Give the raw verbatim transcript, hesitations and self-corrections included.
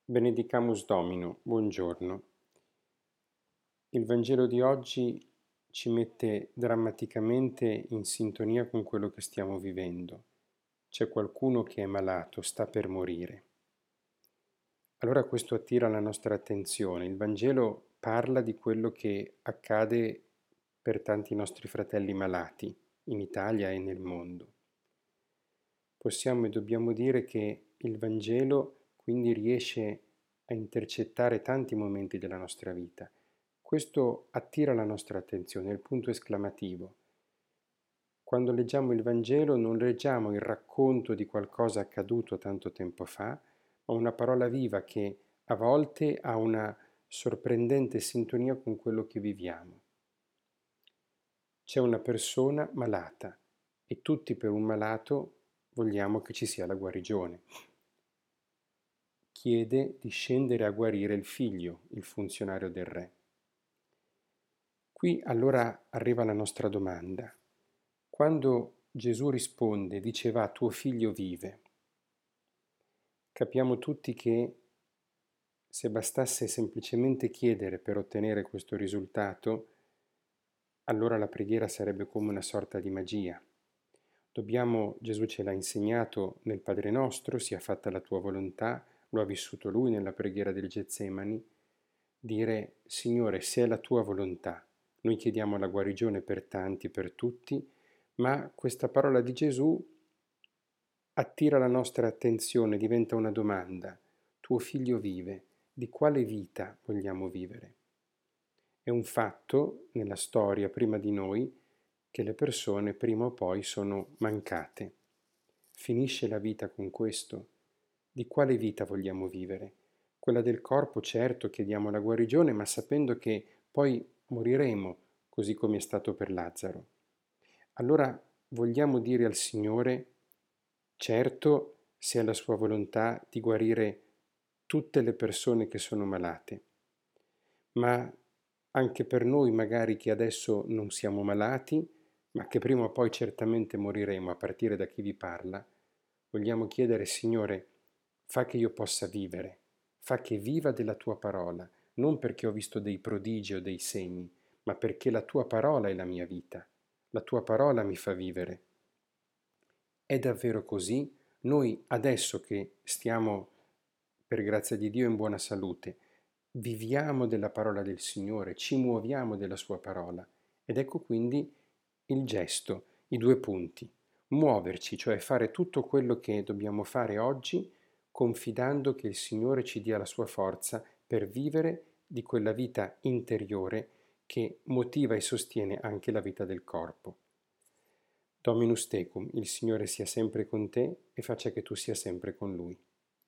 Benedicamus Domino, buongiorno. Il Vangelo di oggi ci mette drammaticamente in sintonia con quello che stiamo vivendo. C'è qualcuno che è malato, sta per morire. Allora questo attira la nostra attenzione. Il Vangelo parla di quello che accade per tanti nostri fratelli malati in Italia e nel mondo. Possiamo e dobbiamo dire che il Vangelo quindi riesce a intercettare tanti momenti della nostra vita. Questo attira la nostra attenzione, è il punto esclamativo. Quando leggiamo il Vangelo non leggiamo il racconto di qualcosa accaduto tanto tempo fa, ma una parola viva che a volte ha una sorprendente sintonia con quello che viviamo. C'è una persona malata e tutti per un malato vogliamo che ci sia la guarigione. Chiede di scendere a guarire il figlio, il funzionario del re. Qui allora arriva la nostra domanda. Quando Gesù risponde, dice va, tuo figlio vive, capiamo tutti che se bastasse semplicemente chiedere per ottenere questo risultato, allora la preghiera sarebbe come una sorta di magia. Dobbiamo, Gesù ce l'ha insegnato nel Padre nostro, sia fatta la tua volontà, lo ha vissuto lui nella preghiera del Getsemani, dire Signore, se è la tua volontà, noi chiediamo la guarigione per tanti, per tutti, ma questa parola di Gesù attira la nostra attenzione, diventa una domanda. Tuo figlio vive, di quale vita vogliamo vivere? È un fatto nella storia prima di noi che le persone prima o poi sono mancate. Finisce la vita con questo? Di quale vita vogliamo vivere? Quella del corpo, certo, chiediamo la guarigione, ma sapendo che poi moriremo, così come è stato per Lazzaro. Allora vogliamo dire al Signore, certo, se è la sua volontà di guarire tutte le persone che sono malate, ma anche per noi magari che adesso non siamo malati, ma che prima o poi certamente moriremo, a partire da chi vi parla, vogliamo chiedere, Signore, fa che io possa vivere, fa che viva della tua parola, non perché ho visto dei prodigi o dei segni, ma perché la tua parola è la mia vita, la tua parola mi fa vivere. È davvero così? Noi adesso che stiamo, per grazia di Dio, in buona salute, viviamo della parola del Signore, ci muoviamo della sua parola. Ed ecco quindi il gesto, i due punti. Muoverci, cioè fare tutto quello che dobbiamo fare oggi, confidando che il Signore ci dia la sua forza per vivere di quella vita interiore che motiva e sostiene anche la vita del corpo. Dominus tecum, il Signore sia sempre con te e faccia che tu sia sempre con Lui.